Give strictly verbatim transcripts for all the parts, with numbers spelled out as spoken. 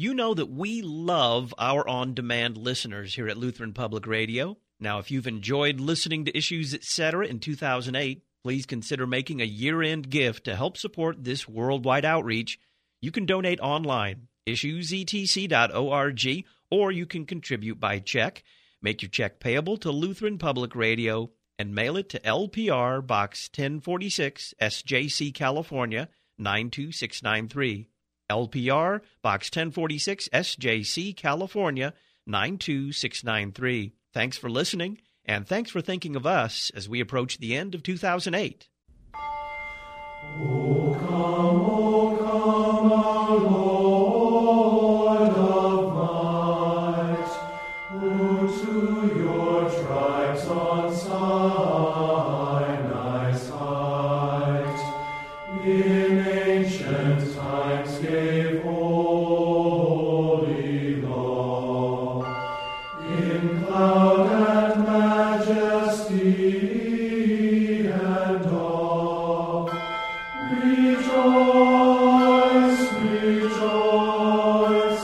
You know that we love our on-demand listeners here at Lutheran Public Radio. Now, if you've enjoyed listening to Issues, et cetera in two thousand eight, please consider making a year-end gift to help support this worldwide outreach. You can donate online, issues e t c dot org, or you can contribute by check. Make your check payable to Lutheran Public Radio and mail it to L P R Box ten forty-six, S J C, California, nine two six nine three. L P R Box ten forty-six, S J C, California, nine two six nine three. Thanks for listening, and thanks for thinking of us as we approach the end of two thousand eight. O come, O come, our Lord of might, who to your tribes on Sinai's height in ancient times gave holy law, in cloud and majesty and awe. Rejoice, rejoice,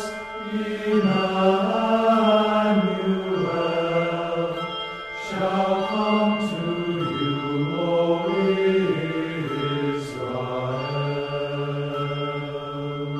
Emmanuel shall come to you, O Israel.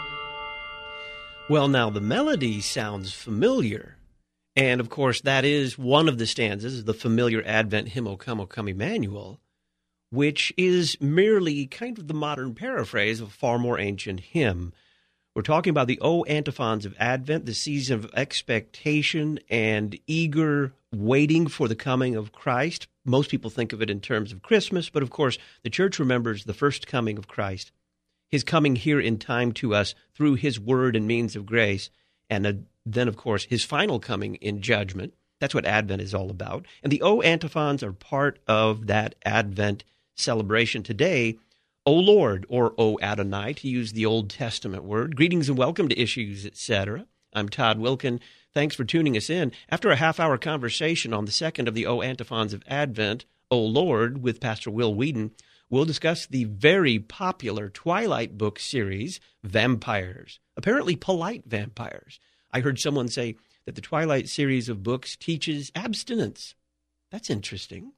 Well, now, the melody sounds familiar. And, of course, that is one of the stanzas, the familiar Advent hymn, O Come, O Come, Emmanuel, which is merely kind of the modern paraphrase of a far more ancient hymn. We're talking about the O antiphons of Advent, the season of expectation and eager waiting for the coming of Christ. Most people think of it in terms of Christmas, but, of course, the Church remembers the first coming of Christ, his coming here in time to us through his word and means of grace, and a then, of course, his final coming in judgment. That's what Advent is all about. And the O antiphons are part of that Advent celebration today. O Lord, or O Adonai, to use the Old Testament word. Greetings and welcome to Issues, et cetera. I'm Todd Wilkin. Thanks for tuning us in. After a half-hour conversation on the second of the O antiphons of Advent, O Lord, with Pastor Will Whedon, we'll discuss the very popular Twilight book series, Vampires, apparently polite vampires. I heard someone say that the Twilight series of books teaches abstinence. That's interesting.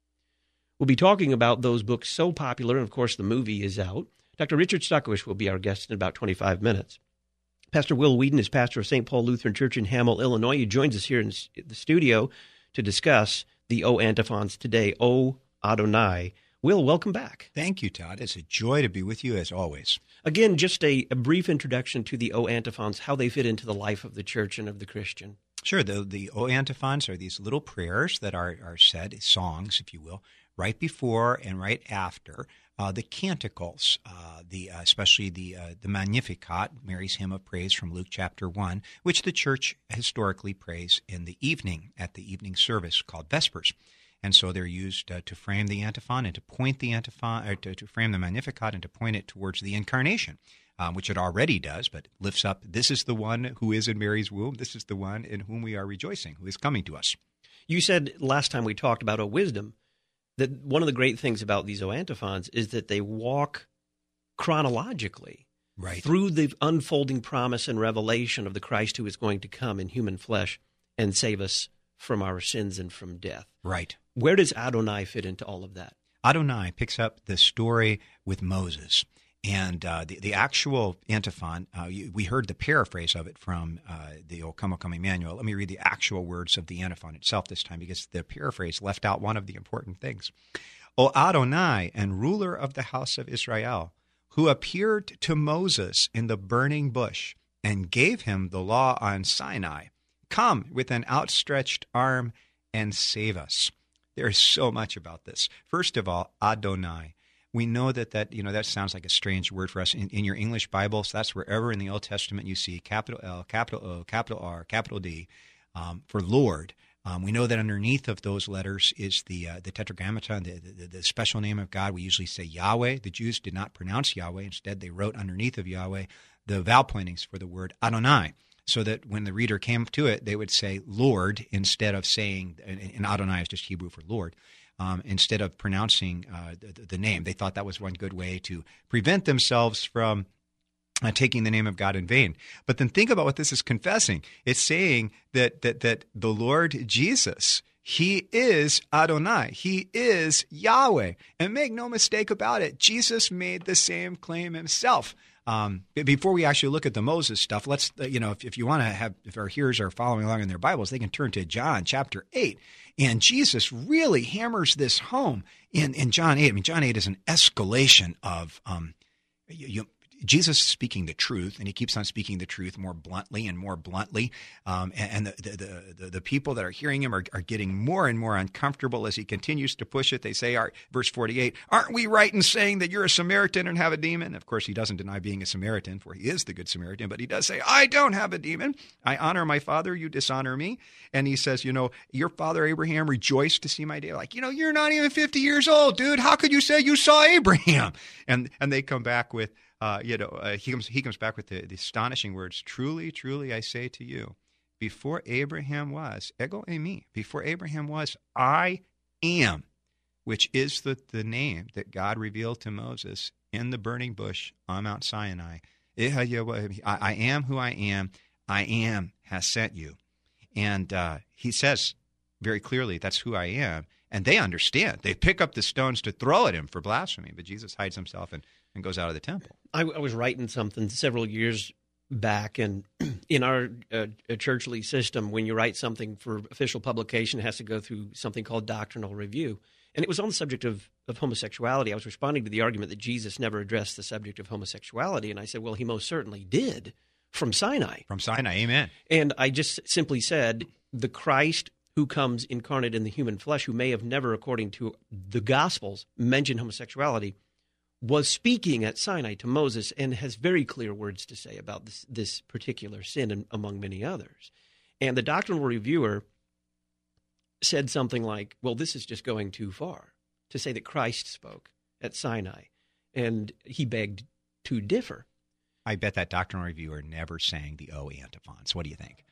We'll be talking about those books so popular, and of course the movie is out. Doctor Richard Stuckish will be our guest in about twenty-five minutes. Pastor Will Whedon is pastor of Saint Paul Lutheran Church in Hamel, Illinois. He joins us here in the studio to discuss the O antiphons today, O Adonai. Will, welcome back. Thank you, Todd. It's a joy to be with you as always. Again, just a, a brief introduction to the O antiphons, how they fit into the life of the church and of the Christian. Sure. The, the O antiphons are these little prayers that are, are said, songs, if you will, right before and right after uh, the canticles, uh, the uh, especially the uh, the Magnificat, Mary's hymn of praise from Luke chapter one, which the church historically prays in the evening at the evening service called Vespers. And so they're used uh, to frame the antiphon and to point the antiphon, or to, to frame the Magnificat and to point it towards the incarnation, um, which it already does, but lifts up, this is the one who is in Mary's womb, this is the one in whom we are rejoicing, who is coming to us. You said last time we talked about O Wisdom that one of the great things about these O antiphons is that they walk chronologically right through the unfolding promise and revelation of the Christ who is going to come in human flesh and save us from our sins and from death. Right. Where does Adonai fit into all of that? Adonai picks up the story with Moses. And uh, the, the actual antiphon, uh, you, we heard the paraphrase of it from uh, the O Come, O Come, Emmanuel. Let me read the actual words of the antiphon itself this time, because the paraphrase left out one of the important things. O Adonai, and ruler of the house of Israel, who appeared to Moses in the burning bush and gave him the law on Sinai, come with an outstretched arm and save us. There is so much about this. First of all, Adonai. We know that that, you know, that sounds like a strange word for us. In, in your English Bibles, that's wherever in the Old Testament you see capital L, capital O, capital R, capital D um, for Lord. Um, we know that underneath of those letters is the uh, the Tetragrammaton, the, the, the special name of God. We usually say Yahweh. The Jews did not pronounce Yahweh. Instead, they wrote underneath of Yahweh the vowel pointings for the word Adonai, so that when the reader came to it, they would say Lord instead of saying, and Adonai is just Hebrew for Lord, um, instead of pronouncing uh, the, the name. They thought that was one good way to prevent themselves from uh, taking the name of God in vain. But then think about what this is confessing. It's saying that that that the Lord Jesus, he is Adonai. He is Yahweh. And make no mistake about it, Jesus made the same claim himself. Um, before we actually look at the Moses stuff, let's, you know, if, if you want to have, if our hearers are following along in their Bibles, they can turn to John chapter eight. And Jesus really hammers this home in, in John eight. I mean, John eight is an escalation of, um, you, you Jesus is speaking the truth, and he keeps on speaking the truth more bluntly and more bluntly. Um, and and the, the, the, the people that are hearing him are, are getting more and more uncomfortable as he continues to push it. They say, are, verse forty-eight, aren't we right in saying that you're a Samaritan and have a demon? Of course, he doesn't deny being a Samaritan, for he is the good Samaritan, but he does say, I don't have a demon. I honor my father, you dishonor me. And he says, you know, your father Abraham rejoiced to see my day. Like, you know, you're not even fifty years old, dude. How could you say you saw Abraham? And and they come back with, Uh, you know, uh, he comes. He comes back with the, the astonishing words. Truly, truly, I say to you, before Abraham was, ego eimi, before Abraham was, I am, which is the, the name that God revealed to Moses in the burning bush on Mount Sinai. I, I am who I am. I am has sent you, and uh, he says very clearly, that's who I am, and they understand. They pick up the stones to throw at him for blasphemy, but Jesus hides himself and. and goes out of the temple. I, I was writing something several years back, and in our uh, churchly system, when you write something for official publication, it has to go through something called doctrinal review. And it was on the subject of, of homosexuality. I was responding to the argument that Jesus never addressed the subject of homosexuality, and I said, well, he most certainly did from Sinai. From Sinai, amen. And I just simply said, the Christ who comes incarnate in the human flesh, who may have never, according to the Gospels, mentioned homosexuality, was speaking at Sinai to Moses and has very clear words to say about this, this particular sin, and among many others. And the doctrinal reviewer said something like, well, this is just going too far to say that Christ spoke at Sinai. And he begged to differ. I bet that doctrinal reviewer never sang the O antiphons. What do you think?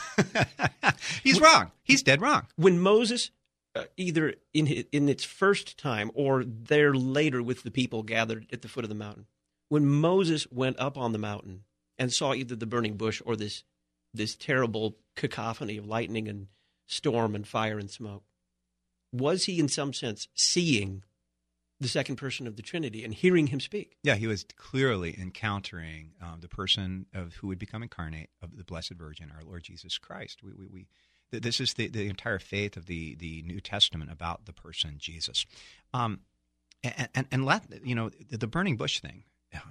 He's wrong. He's dead wrong. When Moses... Uh, either in in its first time or there later with the people gathered at the foot of the mountain. When Moses went up on the mountain and saw either the burning bush or this this terrible cacophony of lightning and storm and fire and smoke, was he in some sense seeing the second person of the Trinity and hearing him speak? Yeah, he was clearly encountering um, the person of who would become incarnate of the Blessed Virgin, our Lord Jesus Christ. We we. we This is the, the entire faith of the, the New Testament about the person Jesus, um, and and, and let, you know the, the burning bush thing.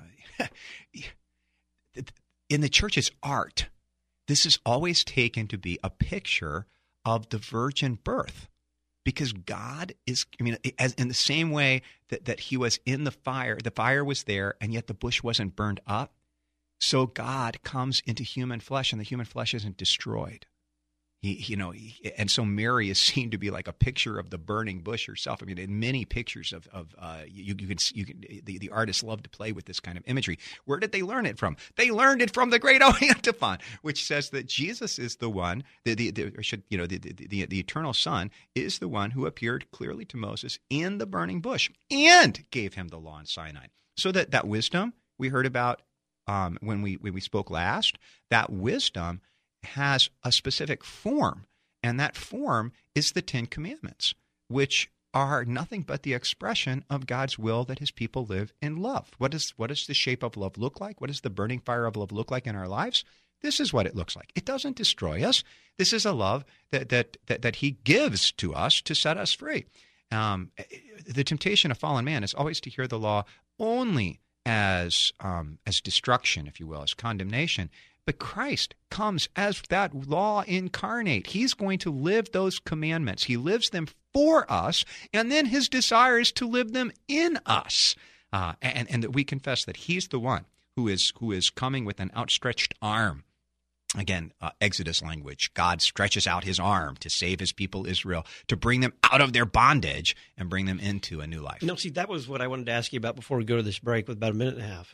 In the church's art, this is always taken to be a picture of the virgin birth, because God is. I mean, as in the same way that, that He was in the fire, the fire was there, and yet the bush wasn't burned up. So God comes into human flesh, and the human flesh isn't destroyed. He, you know, he, and so Mary is seen to be like a picture of the burning bush herself. I mean, in many pictures of, of uh, you, you can, you can, the, the artists love to play with this kind of imagery. Where did they learn it from? They learned it from the great O antiphon, which says that Jesus is the one, the, the, the or should, you know, the, the, the, the eternal Son is the one who appeared clearly to Moses in the burning bush and gave him the law in Sinai. So that, that wisdom we heard about um, when we when we spoke last, that wisdom has a specific form, and that form is the Ten Commandments, which are nothing but the expression of God's will that His people live in love. What does what does the shape of love look like? What does the burning fire of love look like in our lives? This is what it looks like. It doesn't destroy us. This is a love that that that, that He gives to us to set us free. Um, the temptation of fallen man is always to hear the law only as um, as destruction, if you will, as condemnation. But Christ comes as that law incarnate. He's going to live those commandments. He lives them for us, and then His desire is to live them in us. Uh, and, and that we confess that He's the one who is who is coming with an outstretched arm. Again, uh, Exodus language. God stretches out His arm to save His people Israel, to bring them out of their bondage and bring them into a new life. No, see, that was what I wanted to ask you about before we go to this break with about a minute and a half.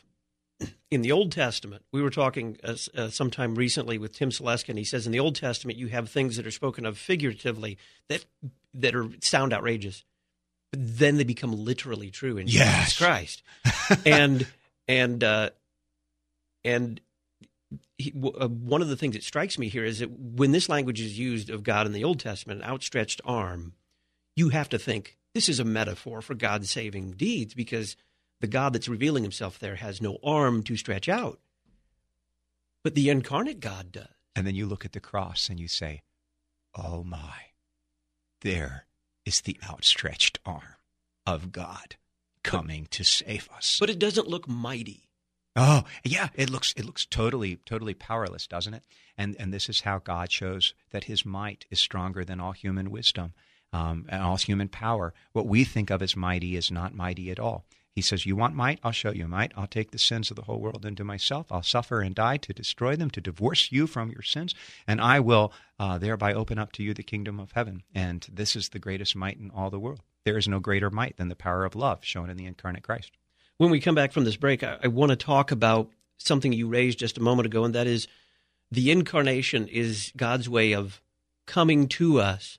In the Old Testament, we were talking uh, uh, sometime recently with Tim Seleskin. He says in the Old Testament you have things that are spoken of figuratively that that are sound outrageous, but then they become literally true in yes. Jesus Christ. and and uh, And he, uh, one of the things that strikes me here is that when this language is used of God in the Old Testament, an outstretched arm, you have to think this is a metaphor for God's saving deeds, because the God that's revealing himself there has no arm to stretch out. But the incarnate God does. And then you look at the cross and you say, oh my, there is the outstretched arm of God coming to save us. But it doesn't look mighty. Oh, yeah, it looks it looks totally totally powerless, doesn't it? And and this is how God shows that his might is stronger than all human wisdom, um, and all human power. What we think of as mighty is not mighty at all. He says, you want might? I'll show you might. I'll take the sins of the whole world into myself. I'll suffer and die to destroy them, to divorce you from your sins, and I will uh, thereby open up to you the kingdom of heaven. And this is the greatest might in all the world. There is no greater might than the power of love shown in the incarnate Christ. When we come back from this break, I, I want to talk about something you raised just a moment ago, and that is the incarnation is God's way of coming to us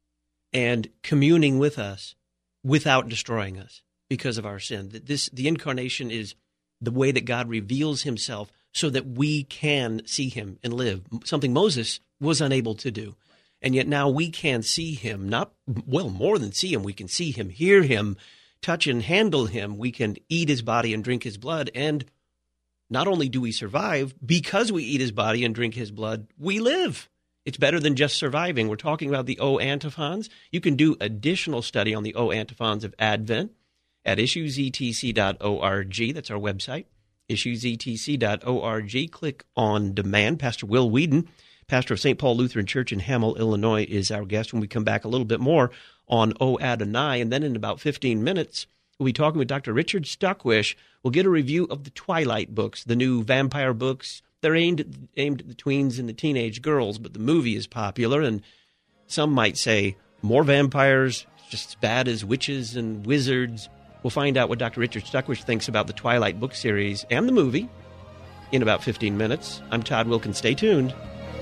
and communing with us without destroying us because of our sin. This, the incarnation is the way that God reveals himself so that we can see him and live, something Moses was unable to do. And yet now we can see him, not, well, more than see him. We can see him, hear him, touch and handle him. We can eat his body and drink his blood. And not only do we survive, because we eat his body and drink his blood, we live. It's better than just surviving. We're talking about the O antiphons. You can do additional study on the O antiphons of Advent at issues e t c dot org. That's our website, issues e t c dot org. Click on demand. Pastor Will Whedon, pastor of Saint Paul Lutheran Church in Hamel, Illinois, is our guest. When we come back, a little bit more on O Adonai, and then in about fifteen minutes, we'll be talking with Doctor Richard Stuckwish. We'll get a review of the Twilight books, the new vampire books. They're aimed, aimed at the tweens and the teenage girls, but the movie is popular, and some might say more vampires, just as bad as witches and wizards. We'll find out what Doctor Richard Stuckwish thinks about the Twilight book series and the movie in about fifteen minutes. I'm Todd Wilkins. Stay tuned.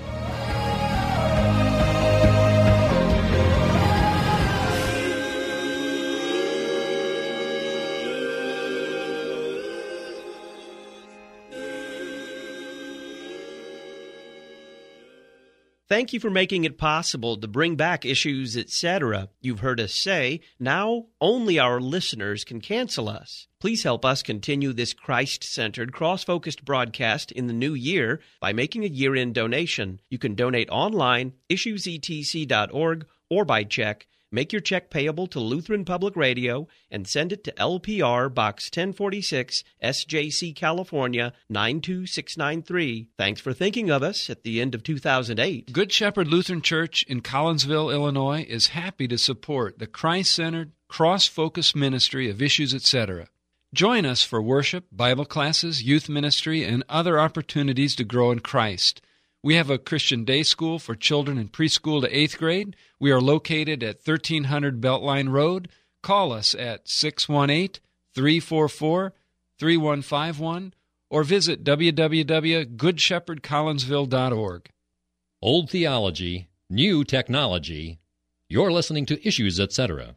Thank you for making it possible to bring back Issues, et cetera. You've heard us say, now only our listeners can cancel us. Please help us continue this Christ-centered, cross-focused broadcast in the new year by making a year-end donation. You can donate online, issues e t c dot org, or by check. Make your check payable to Lutheran Public Radio and send it to L P R Box ten forty-six, S J C, California, nine two six nine three. Thanks for thinking of us at the end of two thousand eight. Good Shepherd Lutheran Church in Collinsville, Illinois, is happy to support the Christ-centered, cross-focused ministry of Issues, et cetera. Join us for worship, Bible classes, youth ministry, and other opportunities to grow in Christ. We have a Christian day school for children in preschool to eighth grade. We are located at thirteen hundred Beltline Road. Call us at six one eight, three four four, three one five one or visit w w w dot good shepherd collinsville dot org. Old theology, new technology. You're listening to Issues, et cetera.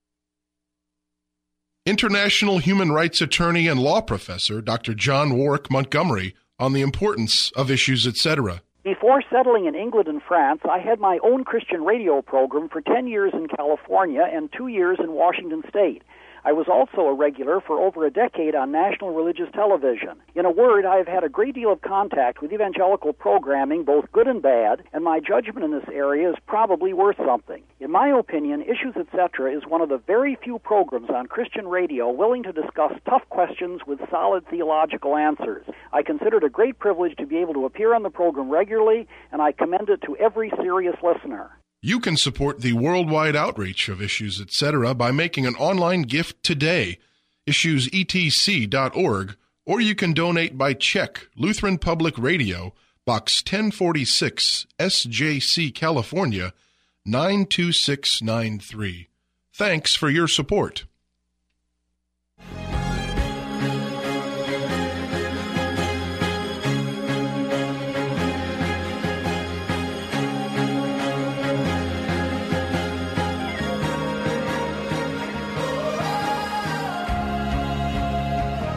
International human rights attorney and law professor Doctor John Warwick Montgomery on the importance of Issues, et cetera. Before settling in England and France, I had my own Christian radio program for ten years in California and two years in Washington State. I was also a regular for over a decade on national religious television. In a word, I have had a great deal of contact with evangelical programming, both good and bad, and my judgment in this area is probably worth something. In my opinion, Issues, et cetera is one of the very few programs on Christian radio willing to discuss tough questions with solid theological answers. I consider it a great privilege to be able to appear on the program regularly, and I commend it to every serious listener. You can support the worldwide outreach of Issues, et cetera by making an online gift today, issues e t c dot org, or you can donate by check, Lutheran Public Radio, Box ten forty-six, S J C, California, nine two six nine three. Thanks for your support.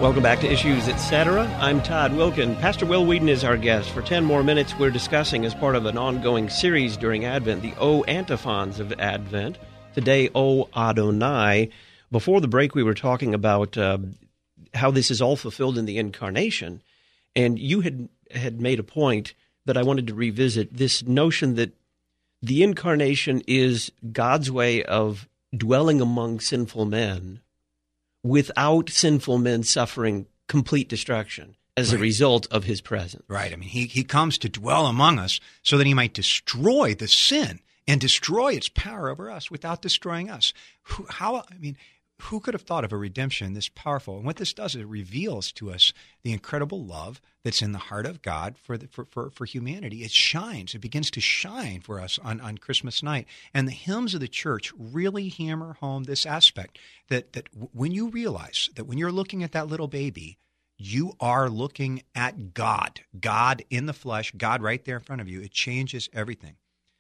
Welcome back to Issues, et cetera. I'm Todd Wilkin. Pastor Will Whedon is our guest. For ten more minutes, we're discussing, as part of an ongoing series during Advent, the O antiphons of Advent. Today, O Adonai. Before the break, we were talking about uh, how this is all fulfilled in the Incarnation, and you had had made a point that I wanted to revisit, this notion that the Incarnation is God's way of dwelling among sinful men without sinful men suffering complete destruction as right. a result of his presence. Right. I mean, he, he comes to dwell among us so that he might destroy the sin and destroy its power over us without destroying us. Who, how, I mean, who could have thought of a redemption this powerful? And what this does is it reveals to us the incredible love that's in the heart of God for, the, for, for, for humanity. It shines. It begins to shine for us on, on Christmas night. And the hymns of the church really hammer home this aspect, that, that when you realize that when you're looking at that little baby, you are looking at God, God in the flesh, God right there in front of you. It changes everything.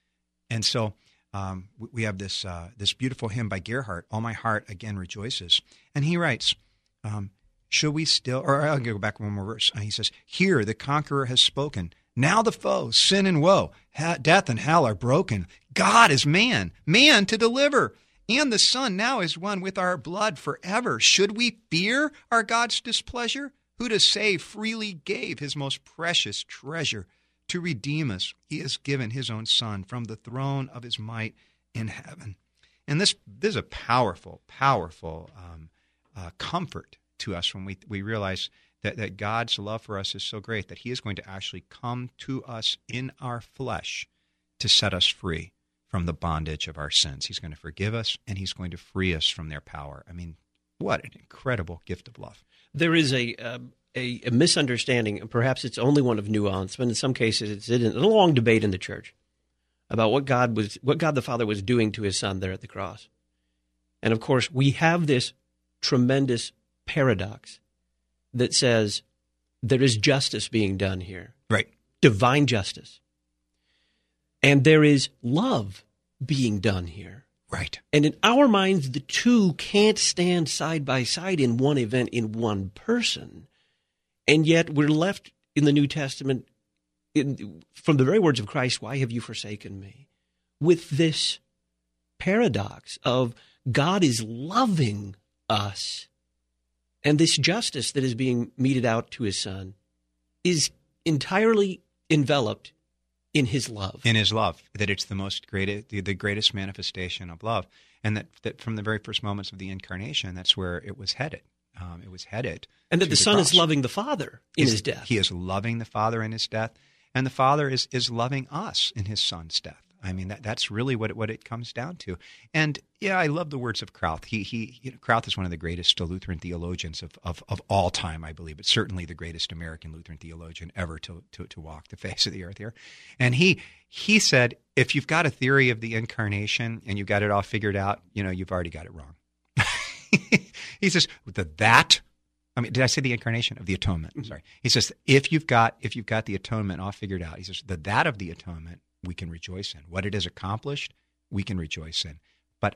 And so um, we have this uh, this beautiful hymn by Gerhardt, All My Heart Again Rejoices. And he writes, um, should we still, or I'll go back one more verse. He says, here the conqueror has spoken. Now the foe, sin and woe, ha- death and hell are broken. God is man, man to deliver. And the Son now is one with our blood forever. Should we fear our God's displeasure? Who to save freely gave his most precious treasure. To redeem us, he has given his own Son from the throne of his might in heaven. And this, this is a powerful, powerful um, uh, comfort to us when we we realize that, that God's love for us is so great that he is going to actually come to us in our flesh to set us free from the bondage of our sins. He's going to forgive us, and he's going to free us from their power. I mean, what an incredible gift of love. There is a... Uh... A, a misunderstanding, and perhaps it's only one of nuance, but in some cases it's in a long debate in the church about what God was, what God the Father was doing to his Son there at the cross. And of course, we have this tremendous paradox that says there is justice being done here. Right. Divine justice. And there is love being done here. Right. And in our minds, the two can't stand side by side in one event, in one person. And yet we're left in the New Testament, in, from the very words of Christ, why have you forsaken me? With this paradox of God is loving us, and this justice that is being meted out to his Son is entirely enveloped in his love. In his love, that it's the most great, the, the greatest manifestation of love. And that, that from the very first moments of the Incarnation, that's where it was headed. Um, it was headed. And that the, the Son cross. is loving the Father in He's, his death. He is loving the Father in his death, and the Father is, is loving us in his Son's death. I mean, that that's really what it, what it comes down to. And yeah, I love the words of Krauth. He he, you know, Krauth is one of the greatest Lutheran theologians of, of, of all time, I believe. But certainly the greatest American Lutheran theologian ever to, to to walk the face of the earth here. And he he said, if you've got a theory of the Incarnation and you've got it all figured out, you know, you've already got it wrong. He says the that. I mean, did I say the Incarnation of the atonement? I'm sorry. He says if you've got if you've got the atonement all figured out, he says the that of the atonement we can rejoice in. What it has accomplished, we can rejoice in. But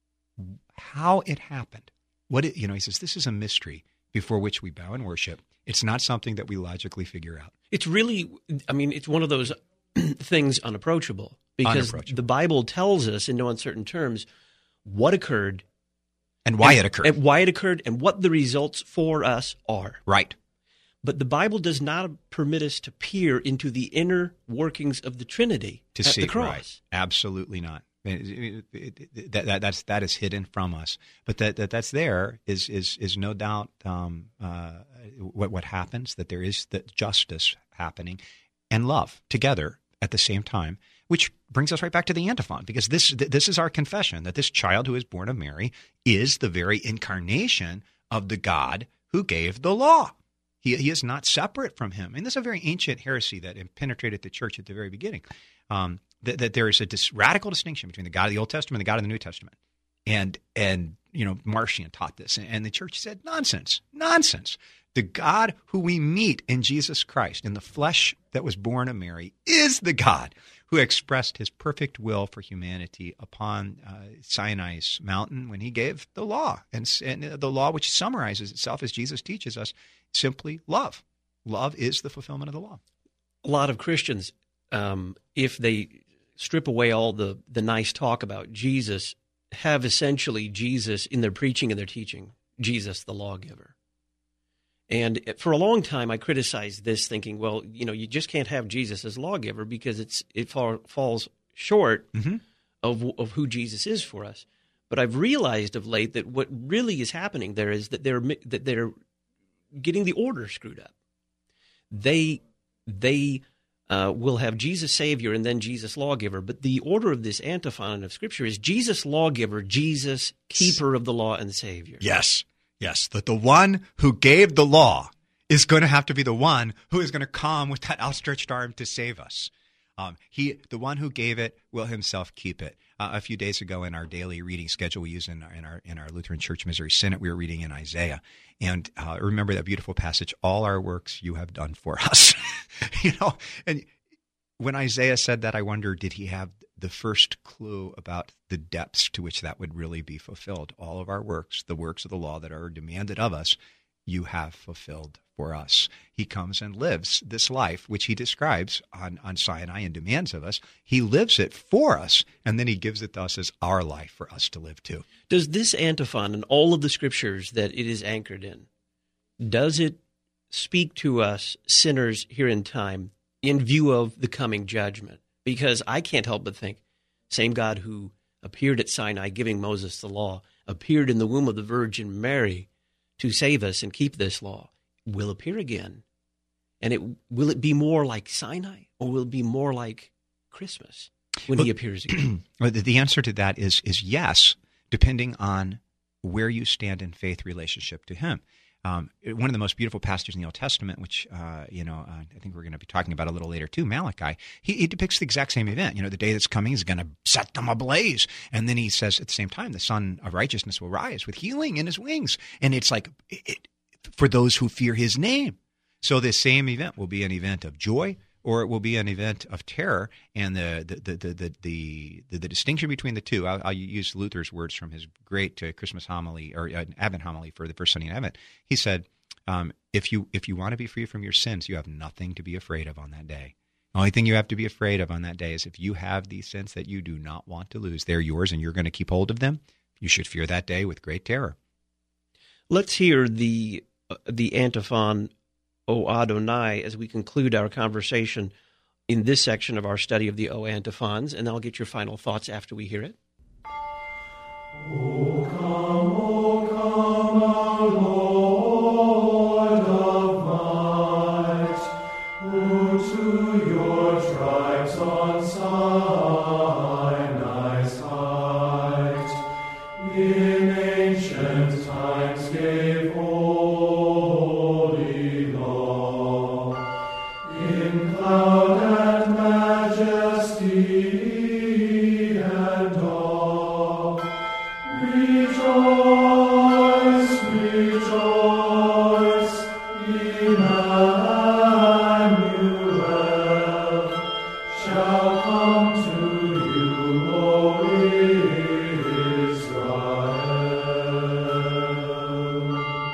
how it happened, what it, you know, he says this is a mystery before which we bow and worship. It's not something that we logically figure out. It's really, I mean, it's one of those things unapproachable because unapproachable. The Bible tells us in no uncertain terms what occurred. And why and, it occurred. And why it occurred and what the results for us are. Right. But the Bible does not permit us to peer into the inner workings of the Trinity to at see the cross. Right. Absolutely not. It, it, it, that, that, that's, that is hidden from us. But that, that that's there is is is no doubt um, uh, what what happens, that there is the justice happening and love together at the same time, which brings us right back to the antiphon, because this this is our confession, that this child who is born of Mary is the very incarnation of the God who gave the law. He, he is not separate from him. And this is a very ancient heresy that penetrated the church at the very beginning, um, that, that there is a dis- radical distinction between the God of the Old Testament and the God of the New Testament. And, and you know, Marcion taught this, and the church said, nonsense, nonsense. The God who we meet in Jesus Christ, in the flesh that was born of Mary, is the God who expressed his perfect will for humanity upon uh, Sinai's mountain when he gave the law. And, and the law, which summarizes itself, as Jesus teaches us, simply love. Love is the fulfillment of the law. A lot of Christians, um, if they strip away all the, the nice talk about Jesus, have essentially Jesus in their preaching and their teaching, Jesus the lawgiver. And for a long time, I criticized this, thinking, well, you know, you just can't have Jesus as lawgiver because it's it fall, falls short Mm-hmm. of of who Jesus is for us. But I've realized of late that what really is happening there is that they're that they're getting the order screwed up. They they uh, will have Jesus Savior and then Jesus lawgiver, but the order of this antiphon of Scripture is Jesus lawgiver, Jesus keeper of the law and Savior. Yes. Yes, that the one who gave the law is going to have to be the one who is going to come with that outstretched arm to save us. Um, he, the one who gave it, will himself keep it. Uh, a few days ago, in our daily reading schedule we use in our in our, in our Lutheran Church Missouri Synod, we were reading in Isaiah, and uh, remember that beautiful passage: "All our works you have done for us." You know, and when Isaiah said that, I wonder, did he have the first clue about the depths to which that would really be fulfilled? All of our works, the works of the law that are demanded of us, you have fulfilled for us. He comes and lives this life, which he describes on, on Sinai and demands of us. He lives it for us, and then he gives it to us as our life for us to live too. Does this antiphon and all of the Scriptures that it is anchored in, does it speak to us sinners here in time in view of the coming judgment? Because I can't help but think, same God who appeared at Sinai giving Moses the law, appeared in the womb of the Virgin Mary to save us and keep this law, will appear again. And it will it be more like Sinai, or will it be more like Christmas when well, he appears again? Well, the answer to that is is yes, depending on where you stand in faith relationship to him. Um, one of the most beautiful passages in the Old Testament, which uh, you know, uh, I think we're going to be talking about a little later too, Malachi, he, he depicts the exact same event. You know, the day that's coming is going to set them ablaze, and then he says at the same time, the Son of Righteousness will rise with healing in his wings, and it's like it, it, for those who fear his name. So this same event will be an event of joy, or it will be an event of terror. And the the the the the, the, the, the distinction between the two, I'll, I'll use Luther's words from his great uh, Christmas homily or uh, Advent homily for the first Sunday in Advent. He said, um, "If you if you want to be free from your sins, you have nothing to be afraid of on that day. The only thing you have to be afraid of on that day is if you have these sins that you do not want to lose, they're yours, and you're going to keep hold of them. You should fear that day with great terror." Let's hear the uh, the antiphon, O Adonai, as we conclude our conversation in this section of our study of the O antiphons, and I'll get your final thoughts after we hear it. O come, O come, our Lord of might, who to your tribes on Sinai's height in ancient times gave holy law, in cloud and majesty and awe. Rejoice, rejoice, Emmanuel shall come to you, O Israel.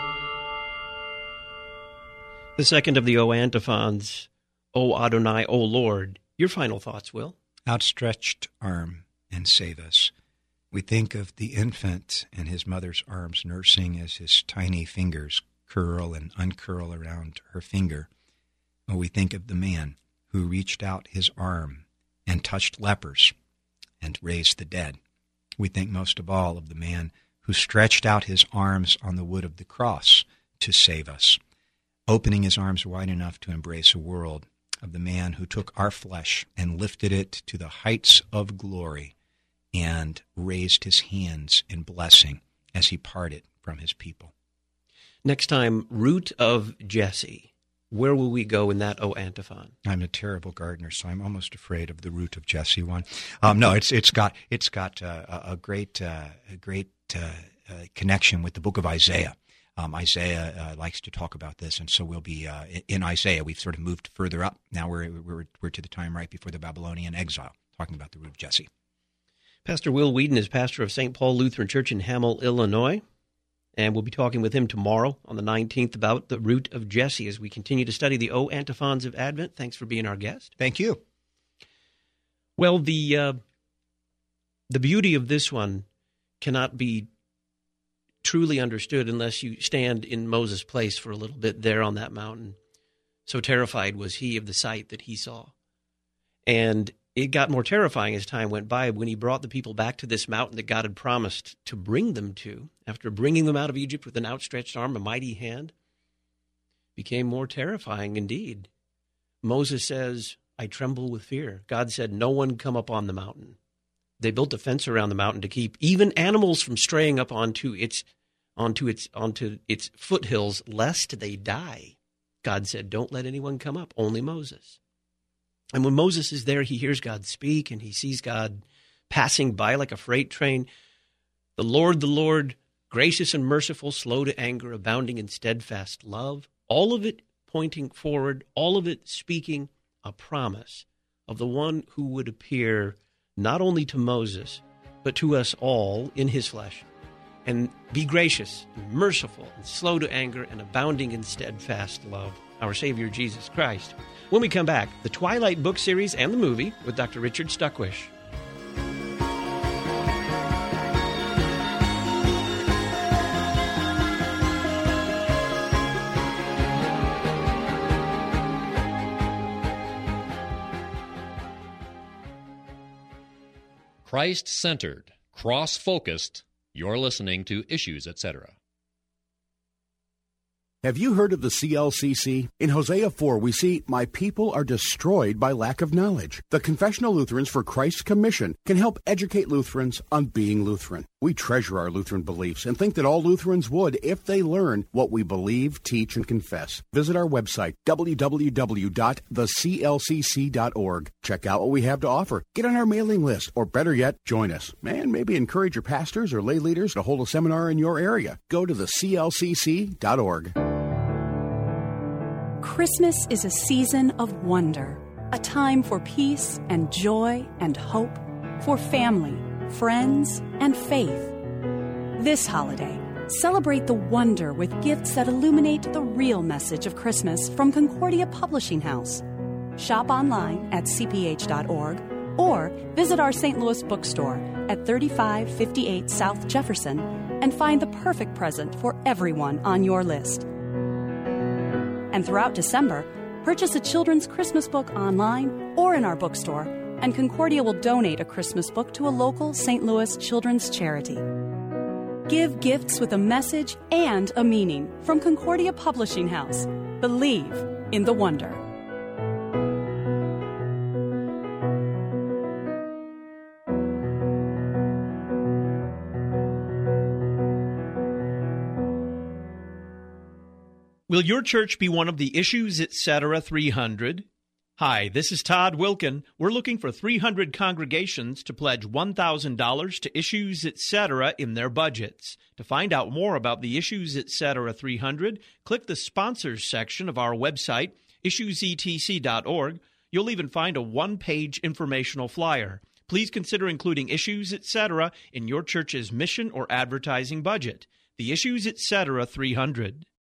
The second of the O antiphons, O Adonai, O Lord. Your final thoughts, Will? Outstretched arm and save us. We think of the infant in his mother's arms nursing as his tiny fingers curl and uncurl around her finger. Or we think of the man who reached out his arm and touched lepers and raised the dead. We think most of all of the man who stretched out his arms on the wood of the cross to save us, opening his arms wide enough to embrace a world, of the man who took our flesh and lifted it to the heights of glory and raised his hands in blessing as he parted from his people. Next time, Root of Jesse. Where will we go in that O antiphon? I'm a terrible gardener, so I'm almost afraid of the root of Jesse one. Um, no, it's it's got it's got uh, a, a great uh, a great uh, uh, connection with the book of Isaiah. Um, Isaiah uh, likes to talk about this, and so we'll be uh, in Isaiah. We've sort of moved further up. Now we're we're we're to the time right before the Babylonian exile, talking about the root of Jesse. Pastor Will Whedon is pastor of Saint Paul Lutheran Church in Hamel, Illinois. And we'll be talking with him tomorrow on the nineteenth about the root of Jesse as we continue to study the O antiphons of Advent. Thanks for being our guest. Thank you. Well, the uh, the beauty of this one cannot be truly understood unless you stand in Moses' place for a little bit there on that mountain. So terrified was he of the sight that he saw. And it got more terrifying as time went by when he brought the people back to this mountain that God had promised to bring them to. After bringing them out of Egypt with an outstretched arm, a mighty hand, became more terrifying indeed. Moses says, I tremble with fear. God said, no one come up on the mountain. They built a fence around the mountain to keep even animals from straying up onto its onto its onto its foothills, lest they die. God said, don't let anyone come up, only Moses. And when Moses is there, he hears God speak, and he sees God passing by like a freight train. The Lord, the Lord, gracious and merciful, slow to anger, abounding in steadfast love. All of it pointing forward, all of it speaking a promise of the one who would appear not only to Moses, but to us all in his flesh, and be gracious and merciful and slow to anger and abounding in steadfast love, our Savior Jesus Christ. When we come back, the Twilight book series and the movie with Doctor Richard Stuckwish. Christ-centered, cross-focused, you're listening to Issues, et cetera. Have you heard of the C L C C? In Hosea four, we see, my people are destroyed by lack of knowledge. The Confessional Lutherans for Christ's Commission can help educate Lutherans on being Lutheran. We treasure our Lutheran beliefs and think that all Lutherans would if they learn what we believe, teach, and confess. Visit our website, w w w dot the c l c c dot org. Check out what we have to offer. Get on our mailing list, or better yet, join us. And maybe encourage your pastors or lay leaders to hold a seminar in your area. Go to the c l c c dot org. Christmas is a season of wonder, a time for peace and joy and hope, for family, friends, and faith. This holiday, celebrate the wonder with gifts that illuminate the real message of Christmas from Concordia Publishing House. Shop online at c p h dot org or visit our Saint Louis bookstore at thirty-five fifty-eight South Jefferson and find the perfect present for everyone on your list. And throughout December, purchase a children's Christmas book online or in our bookstore, and Concordia will donate a Christmas book to a local Saint Louis children's charity. Give gifts with a message and a meaning from Concordia Publishing House. Believe in the wonder. Will your church be one of the Issues, et cetera three hundred? Hi, this is Todd Wilkin. We're looking for three hundred congregations to pledge one thousand dollars to Issues, et cetera in their budgets. To find out more about the Issues, et cetera three hundred, click the sponsors section of our website, issues e t c dot org. You'll even find a one-page informational flyer. Please consider including Issues, et cetera in your church's mission or advertising budget. The Issues, et cetera three hundred.